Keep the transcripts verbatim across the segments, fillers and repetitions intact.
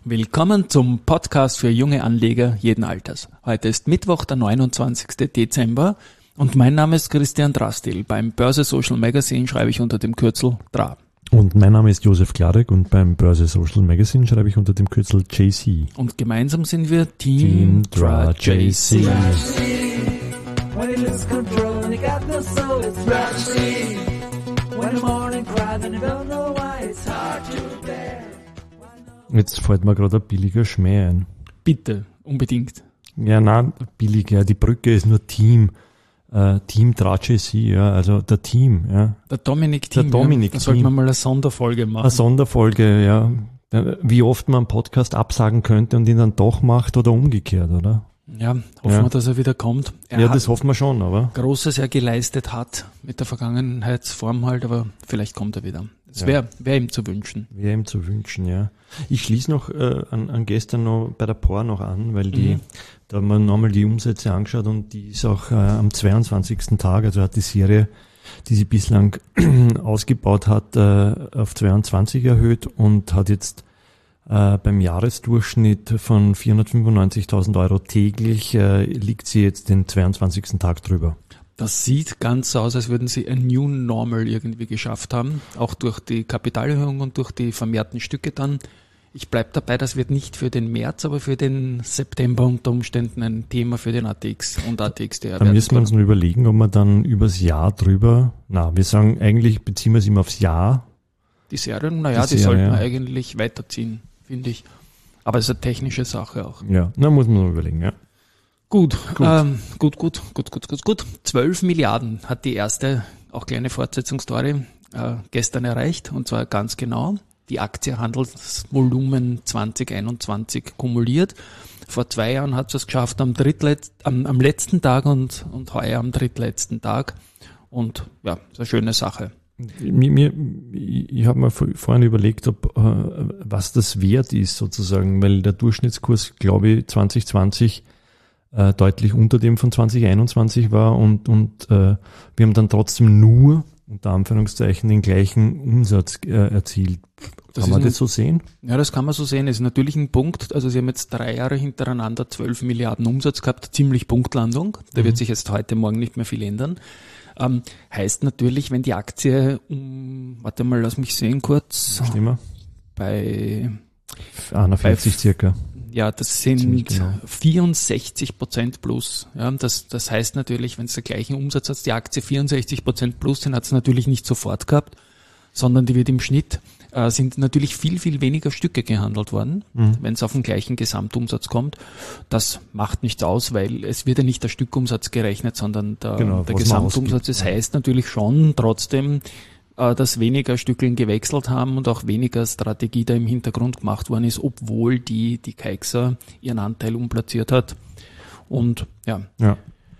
Willkommen zum Podcast für junge Anleger jeden Alters. Heute ist Mittwoch, der neunundzwanzigsten Dezember und mein Name ist Christian Drastil. Beim Börse Social Magazine schreibe ich unter dem Kürzel D R A. Und mein Name ist Josef Klarek und beim Börse Social Magazine schreibe ich unter dem Kürzel J C. Und gemeinsam sind wir Team, Team D R A J C. Jetzt fällt mir gerade ein billiger Schmäh ein. Bitte, unbedingt. Ja, nein, billig, ja, die Brücke ist nur Team. Uh, Team D R A J C, ja, also der Team, ja. Der Dominik Team, der Dominik ja. Da sollten wir mal eine Sonderfolge machen. Eine Sonderfolge, ja. Wie oft man einen Podcast absagen könnte und ihn dann doch macht oder umgekehrt, oder? Ja, hoffen ja. wir, dass er wieder kommt. Er ja, das hoffen wir schon, aber. Großes er geleistet hat mit der Vergangenheitsform halt, aber vielleicht kommt er wieder. Es ja. wäre wär ihm zu wünschen. Wäre ihm zu wünschen, ja. Ich schließe noch äh, an, an gestern noch bei der P O R noch an, weil die, mhm. da haben wir nochmal die Umsätze angeschaut und die ist auch äh, am zweiundzwanzigsten Tag, also hat die Serie, die sie bislang ausgebaut hat, äh, auf zweiundzwanzig erhöht und hat jetzt äh, beim Jahresdurchschnitt von vierhundertfünfundneunzigtausend Euro täglich, äh, liegt sie jetzt den zweiundzwanzigsten Tag drüber. Das sieht ganz so aus, als würden sie ein New Normal irgendwie geschafft haben, auch durch die Kapitalerhöhung und durch die vermehrten Stücke dann. Ich bleibe dabei, das wird nicht für den März, aber für den September unter Umständen ein Thema für den A T X und A T X D R. Da müssen wir uns nur überlegen, ob wir dann übers Jahr drüber, na, wir sagen eigentlich, beziehen wir es immer aufs Jahr. Die Serien, naja, die, die sollten wir eigentlich weiterziehen, finde ich. Aber es ist eine technische Sache auch. Ja, na, muss man nur überlegen, ja. Gut, gut. Ähm, gut, gut, gut, gut, gut, gut. zwölf Milliarden hat die erste, auch kleine Fortsetzungsstory, äh, gestern erreicht, und zwar ganz genau. Die Aktienhandelsvolumen zwanzig einundzwanzig kumuliert. Vor zwei Jahren hat es geschafft am, drittletz, am, am letzten Tag und, und heuer am drittletzten Tag. Und ja, das ist eine schöne Sache. Mir, mir, ich habe mir vorhin überlegt, ob, äh, was das wert ist sozusagen, weil der Durchschnittskurs, glaube ich, zwanzig zwanzig äh, deutlich unter dem von zwanzig einundzwanzig war und, und äh, wir haben dann trotzdem nur, unter Anführungszeichen, den gleichen Umsatz äh, erzielt. Das kann man ein, das so sehen? Ja, das kann man so sehen. Das ist natürlich ein Punkt. Also sie haben jetzt drei Jahre hintereinander zwölf Milliarden Umsatz gehabt, ziemlich Punktlandung. Da mhm. wird sich jetzt heute Morgen nicht mehr viel ändern. Ähm, heißt natürlich, wenn die Aktie um, warte mal, lass mich sehen kurz. Stimmt. Bei einundvierzig bei, circa. Ja, das sind genau. vierundsechzig Prozent plus. Ja, das, das heißt natürlich, wenn es der gleichen Umsatz hat, die Aktie vierundsechzig Prozent plus, den hat es natürlich nicht sofort gehabt, sondern die wird im Schnitt, äh, sind natürlich viel, viel weniger Stücke gehandelt worden, mhm. wenn es auf den gleichen Gesamtumsatz kommt. Das macht nichts aus, weil es wird ja nicht der Stückumsatz gerechnet, sondern der, genau, der Gesamtumsatz. Das heißt natürlich schon trotzdem, dass weniger Stückeln gewechselt haben und auch weniger Strategie da im Hintergrund gemacht worden ist, obwohl die, die Keixer ihren Anteil umplatziert hat. Und ja. ja.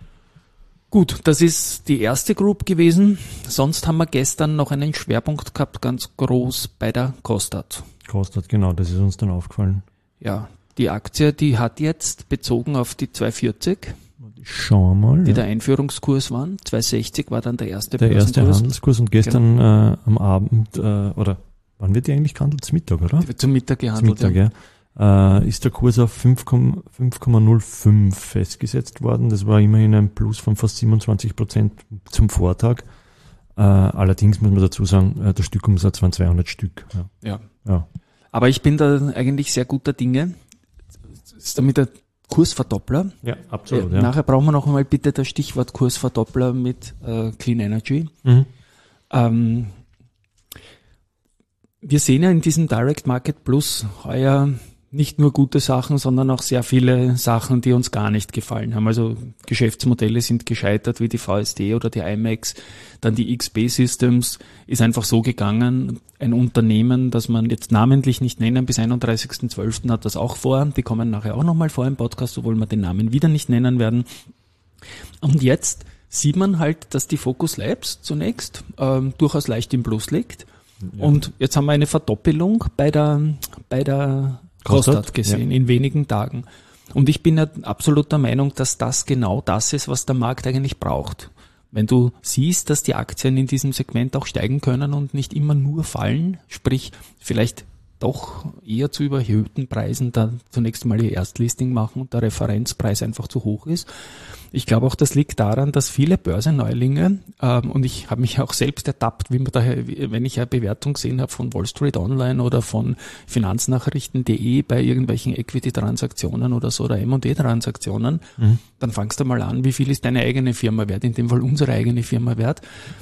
Gut, das ist die erste Group gewesen. Sonst haben wir gestern noch einen Schwerpunkt gehabt, ganz groß bei der Kostat. Kostat, genau, das ist uns dann aufgefallen. Ja, die Aktie, die hat jetzt bezogen auf die zweihundertvierzig. Schauen wir mal. Die ja. der Einführungskurs waren. zweihundertsechzig war dann der erste Der erste Handelskurs und gestern genau. äh, am Abend, äh, oder wann wird die eigentlich gehandelt? Zum Mittag, oder? Die wird zum Mittag gehandelt, zum Mittag, ja. Äh, ist der Kurs auf fünf Komma null fünf festgesetzt worden. Das war immerhin ein Plus von fast siebenundzwanzig Prozent zum Vortag. Äh, allerdings muss man dazu sagen, äh, der Stückumsatz waren zweihundert Stück. Ja. Ja. ja. Aber ich bin da eigentlich sehr guter Dinge. Ist damit der Kursverdoppler. Ja, absolut. Äh, ja. Nachher brauchen wir noch einmal bitte das Stichwort Kursverdoppler mit äh, Clean Energy. Mhm. Ähm, wir sehen ja in diesem Direct Market Plus heuer nicht nur gute Sachen, sondern auch sehr viele Sachen, die uns gar nicht gefallen haben. Also Geschäftsmodelle sind gescheitert, wie die V S D oder die I M A X. Dann die X B Systems ist einfach so gegangen. Ein Unternehmen, das man jetzt namentlich nicht nennen, bis einunddreißigsten zwölften hat das auch vor. Die kommen nachher auch nochmal vor im Podcast, obwohl wir den Namen wieder nicht nennen werden. Und jetzt sieht man halt, dass die Focus Labs zunächst ähm, durchaus leicht im Plus liegt. Ja. Und jetzt haben wir eine Verdoppelung bei der, bei der Kostat gesehen, ja. in wenigen Tagen. Und ich bin ja absolut der Meinung, dass das genau das ist, was der Markt eigentlich braucht. Wenn du siehst, dass die Aktien in diesem Segment auch steigen können und nicht immer nur fallen, sprich vielleicht doch eher zu überhöhten Preisen da zunächst mal ihr Erstlisting machen und der Referenzpreis einfach zu hoch ist. Ich glaube auch, das liegt daran, dass viele Börsenneulinge, ähm, und ich habe mich auch selbst ertappt, wie man daher, wenn ich eine Bewertung gesehen habe von Wall Street Online oder von Finanznachrichten punkt de bei irgendwelchen Equity-Transaktionen oder so oder M und A-Transaktionen, mhm. dann fangst du mal an, wie viel ist deine eigene Firma wert, in dem Fall unsere eigene Firma wert.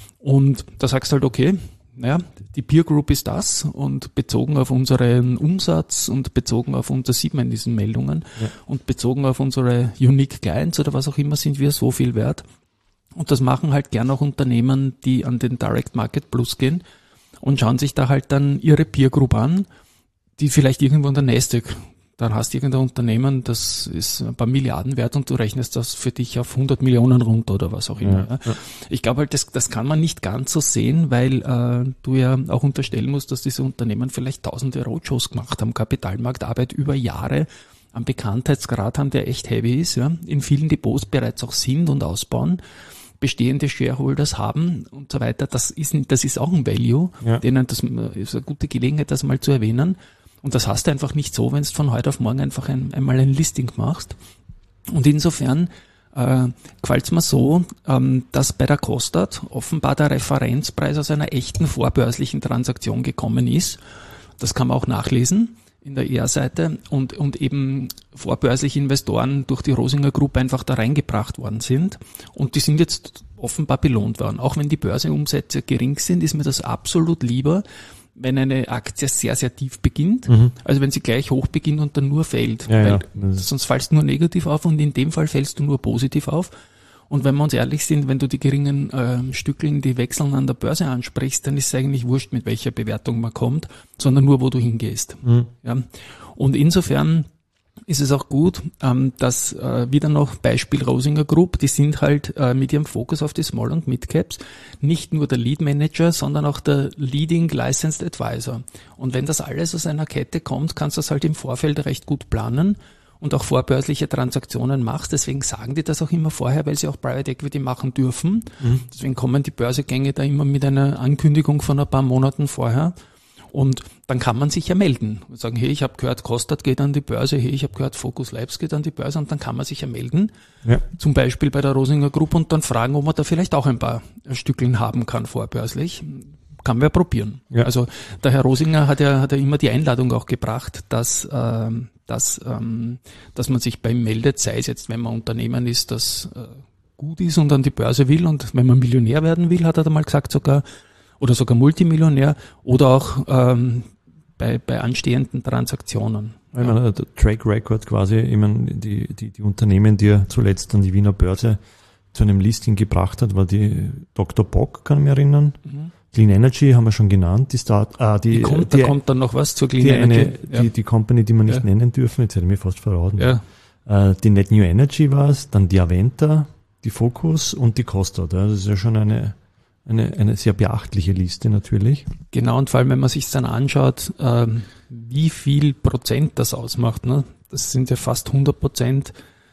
Und da sagst du halt, okay, naja, die Peer Group ist das und bezogen auf unseren Umsatz und bezogen auf unser, sieht man in diesen Meldungen, ja. und bezogen auf unsere Unique Clients oder was auch immer sind wir so viel wert. Und das machen halt gern auch Unternehmen, die an den Direct Market Plus gehen und schauen sich da halt dann ihre Peer Group an, die vielleicht irgendwo in der Nasdaq. Dann hast du irgendein Unternehmen, das ist ein paar Milliarden wert und du rechnest das für dich auf hundert Millionen runter oder was auch immer. Ja, ja. Ich glaube halt, das, das kann man nicht ganz so sehen, weil äh, du ja auch unterstellen musst, dass diese Unternehmen vielleicht tausende Roadshows gemacht haben, Kapitalmarktarbeit über Jahre, einen Bekanntheitsgrad haben, der echt heavy ist, ja, in vielen Depots bereits auch sind und ausbauen, bestehende Shareholders haben und so weiter. Das ist, das ist auch ein Value, ja. denen das ist eine gute Gelegenheit, das mal zu erwähnen. Und das hast du einfach nicht so, wenn du von heute auf morgen einfach ein, einmal ein Listing machst. Und insofern äh, gefällt es mir so, ähm, dass bei der Kostat offenbar der Referenzpreis aus einer echten vorbörslichen Transaktion gekommen ist. Das kann man auch nachlesen in der E R-Seite und, und eben vorbörsliche Investoren durch die Rosinger Group einfach da reingebracht worden sind. Und die sind jetzt offenbar belohnt worden. Auch wenn die Börseumsätze gering sind, ist mir das absolut lieber, wenn eine Aktie sehr, sehr tief beginnt, mhm. also wenn sie gleich hoch beginnt und dann nur fällt, ja, weil ja. sonst fällst du nur negativ auf und in dem Fall fällst du nur positiv auf. Und wenn wir uns ehrlich sind, wenn du die geringen äh, Stückeln, die wechseln an der Börse ansprichst, dann ist es eigentlich wurscht, mit welcher Bewertung man kommt, sondern nur, wo du hingehst. Mhm. Ja. Und insofern ist es auch gut, ähm, dass äh, wieder noch Beispiel Rosinger Group, die sind halt äh, mit ihrem Fokus auf die Small- und Mid-Caps nicht nur der Lead Manager, sondern auch der Leading Licensed Advisor. Und wenn das alles aus einer Kette kommt, kannst du das halt im Vorfeld recht gut planen und auch vorbörsliche Transaktionen machst. Deswegen sagen die das auch immer vorher, weil sie auch Private Equity machen dürfen. Mhm. Deswegen kommen die Börsegänge da immer mit einer Ankündigung von ein paar Monaten vorher. Und dann kann man sich ja melden und sagen, hey, ich habe gehört, Kostat geht an die Börse, hey, ich habe gehört, Focus Labs geht an die Börse und dann kann man sich ja melden, ja. zum Beispiel bei der Rosinger Group und dann fragen, ob man da vielleicht auch ein paar Stückeln haben kann vorbörslich. Kann man ja probieren. Ja. Also der Herr Rosinger hat ja, hat ja immer die Einladung auch gebracht, dass, äh, dass, ähm, dass man sich bei ihm meldet, sei es jetzt, wenn man Unternehmen ist, das äh, gut ist und an die Börse will und wenn man Millionär werden will, hat er da mal gesagt sogar, oder sogar Multimillionär oder auch ähm, bei, bei anstehenden Transaktionen. Ich meine, der Track Record quasi, ich meine, die, die, die Unternehmen, die er zuletzt an die Wiener Börse zu einem Listing gebracht hat, war die Doktor Bock, kann ich mich erinnern. Mhm. Clean Energy haben wir schon genannt. Die Start, ah, die, die kommt, die, da kommt dann noch was zur Clean die, Energy. Eine, ja. die, die Company, die wir nicht ja. nennen dürfen, jetzt hätte ich mich fast verraten. Ja. Äh, die Net New Energy war es, dann die Aventa, die Focus und die Kostat. Das ist ja schon eine Eine, eine sehr beachtliche Liste natürlich. Genau, und vor allem, wenn man sich dann anschaut, ähm, wie viel Prozent das ausmacht, ne? Das sind ja fast hundert Prozent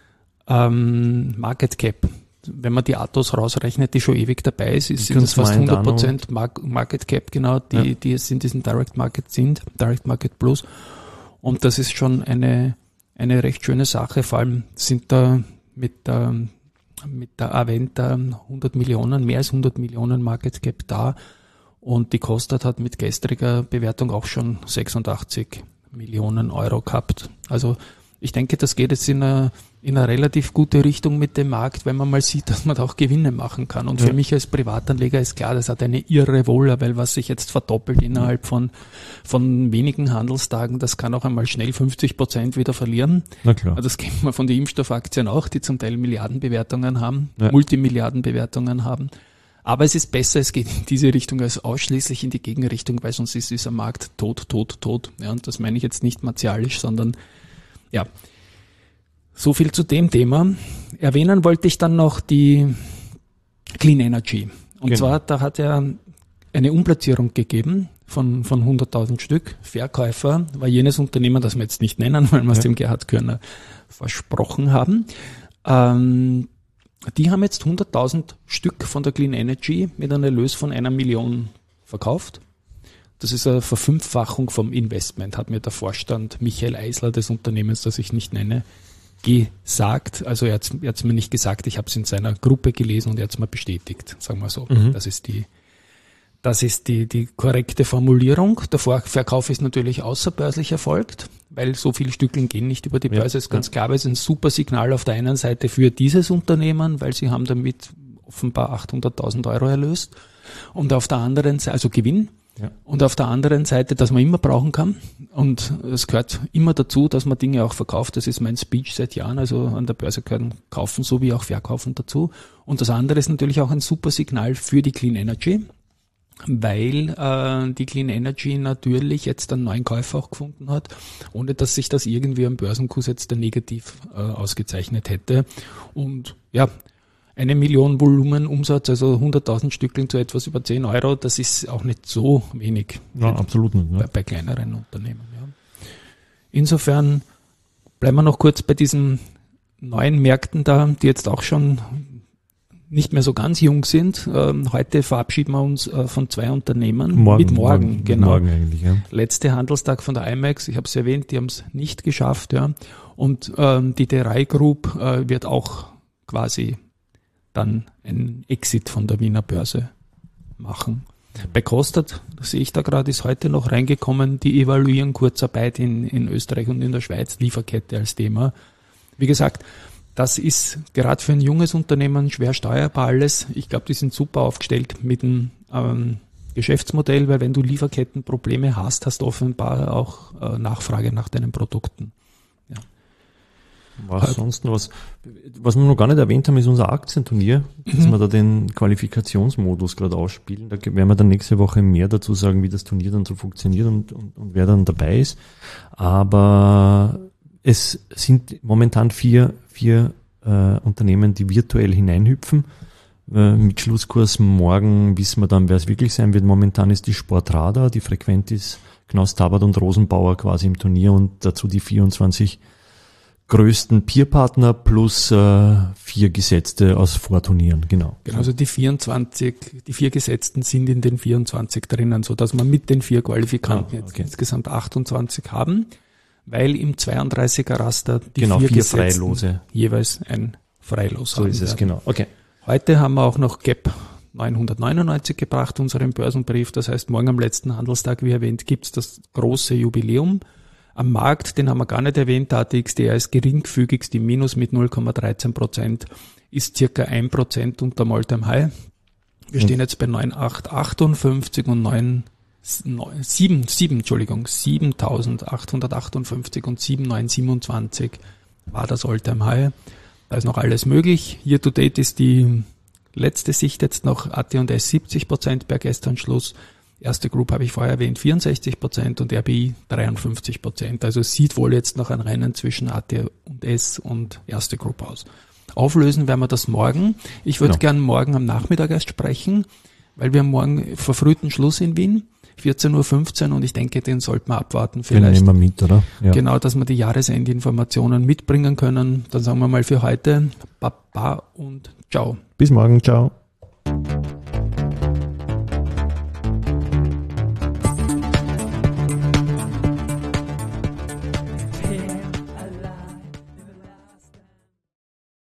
ähm, Market Cap. Wenn man die Atos rausrechnet, die schon ewig dabei ist, ist sind das fast hundert Prozent Mar- Market Cap, genau, die, ja. die es in diesem Direct Market sind, Direct Market Plus. Und das ist schon eine, eine recht schöne Sache. Vor allem sind da mit der mit der Aventa hundert Millionen, mehr als hundert Millionen Market Cap da und die Kostat hat mit gestriger Bewertung auch schon sechsundachtzig Millionen Euro gehabt. Also ich denke, das geht jetzt in eine, in eine relativ gute Richtung mit dem Markt, wenn man mal sieht, dass man da auch Gewinne machen kann. Und ja. für mich als Privatanleger ist klar, das hat eine irre Wolle, weil was sich jetzt verdoppelt innerhalb von, von wenigen Handelstagen, das kann auch einmal schnell fünfzig Prozent wieder verlieren. Na klar. Das kennt man von den Impfstoffaktien auch, die zum Teil Milliardenbewertungen haben, ja. Multimilliardenbewertungen haben. Aber es ist besser, es geht in diese Richtung als ausschließlich in die Gegenrichtung, weil sonst ist dieser Markt tot, tot, tot. Ja, und das meine ich jetzt nicht martialisch, sondern ja, so viel zu dem Thema. Erwähnen wollte ich dann noch die Clean Energy. Und genau. zwar, da hat er eine Umplatzierung gegeben von, von hunderttausend Stück. Verkäufer war jenes Unternehmen, das wir jetzt nicht nennen, weil wir es ja. dem Gerhard Körner versprochen haben. Ähm, die haben jetzt hunderttausend Stück von der Clean Energy mit einem Erlös von einer Million verkauft. Das ist eine Verfünffachung vom Investment, hat mir der Vorstand Michael Eisler des Unternehmens, das ich nicht nenne, gesagt. Also er hat es mir nicht gesagt, ich habe es in seiner Gruppe gelesen und er hat es mir bestätigt, sagen wir so. Mhm. Das ist die Das ist die, die korrekte Formulierung. Der Vorverkauf ist natürlich außerbörslich erfolgt, weil so viele Stückeln gehen nicht über die Börse. Ja, ist ganz ja. klar, aber es ist ein super Signal auf der einen Seite für dieses Unternehmen, weil sie haben damit offenbar achthunderttausend Euro erlöst. Und auf der anderen Seite, also Gewinn. Ja. Und auf der anderen Seite, dass man immer brauchen kann. Und es gehört immer dazu, dass man Dinge auch verkauft. Das ist mein Speech seit Jahren. Also an der Börse gehören kaufen sowie auch verkaufen dazu. Und das andere ist natürlich auch ein super Signal für die Clean Energy, weil äh, die Clean Energy natürlich jetzt einen neuen Käufer auch gefunden hat, ohne dass sich das irgendwie am Börsenkurs jetzt negativ äh, ausgezeichnet hätte. Und ja, eine Million Volumen Umsatz, also hunderttausend Stückchen zu etwas über zehn Euro, das ist auch nicht so wenig. Ja, absolut nicht. Ne? Bei, bei kleineren Unternehmen. Ja. Insofern bleiben wir noch kurz bei diesen neuen Märkten da, die jetzt auch schon nicht mehr so ganz jung sind. Ähm, heute verabschieden wir uns äh, von zwei Unternehmen. Morgen, mit morgen, morgen genau. Morgen eigentlich, ja. Letzter Handelstag von der I M A X, ich habe es erwähnt, die haben es nicht geschafft. Ja. Und ähm, die D drei Group äh, wird auch quasi dann einen Exit von der Wiener Börse machen. Bei Kostat, das sehe ich da gerade, ist heute noch reingekommen, die evaluieren Kurzarbeit in, in Österreich und in der Schweiz, Lieferkette als Thema. Wie gesagt, das ist gerade für ein junges Unternehmen schwer steuerbar alles. Ich glaube, die sind super aufgestellt mit dem ähm, Geschäftsmodell, weil wenn du Lieferkettenprobleme hast, hast du offenbar auch äh, Nachfrage nach deinen Produkten. Ja. Was sonst noch was? Was wir noch gar nicht erwähnt haben, ist unser Aktienturnier, mhm. dass wir da den Qualifikationsmodus gerade ausspielen. Da werden wir dann nächste Woche mehr dazu sagen, wie das Turnier dann so funktioniert und, und, und wer dann dabei ist. Aber es sind momentan vier, vier äh, Unternehmen, die virtuell hineinhüpfen. Äh, mit Schlusskurs morgen wissen wir dann, wer es wirklich sein wird. Momentan ist die Sportradar, die Frequentis, Knaus Tabbert und Rosenbauer quasi im Turnier und dazu die vierundzwanzig größten Peerpartner plus äh, vier Gesetzte aus Vorturnieren, genau. Genau, also die vierundzwanzig, die vier Gesetzten sind in den vierundzwanzig drinnen, so dass wir mit den vier Qualifikanten ah, okay. jetzt insgesamt achtundzwanzig haben, weil im zweiunddreißiger Raster die genau, vier, vier Gesetzten Freilose jeweils ein Freilos haben. So ist es, werden. Genau. Okay. Heute haben wir auch noch G E P neunhundertneunundneunzig gebracht, unseren Börsenbrief. Das heißt, morgen am letzten Handelstag, wie erwähnt, gibt's das große Jubiläum. Am Markt, den haben wir gar nicht erwähnt, der A T X D R ist geringfügigst im Minus mit null Komma dreizehn Prozent, ist circa ein Prozent unter All-Time High. Wir stehen jetzt bei neun Komma achthundertachtundfünfzig und neun, sieben, sieben, Entschuldigung, siebentausendachthundertachtundfünfzig und sieben Komma neunhundertsiebenundzwanzig war das All-Time High. Da ist noch alles möglich. Year to date ist die letzte Sicht jetzt noch A T und S siebzig Prozent per gestern Schluss. Erste Group habe ich vorher erwähnt, vierundsechzig Prozent und R B I dreiundfünfzig Prozent. Also es sieht wohl jetzt noch ein Rennen zwischen A T und S und erste Group aus. Auflösen werden wir das morgen. Ich würde genau. gern morgen am Nachmittag erst sprechen, weil wir haben morgen verfrühten Schluss in Wien, vierzehn Uhr fünfzehn, und ich denke, den sollte man abwarten. Vielleicht. Den nehmen wir mit, oder? Ja. Genau, dass wir die Jahresendinformationen mitbringen können. Dann sagen wir mal für heute Baba und ciao. Bis morgen, ciao.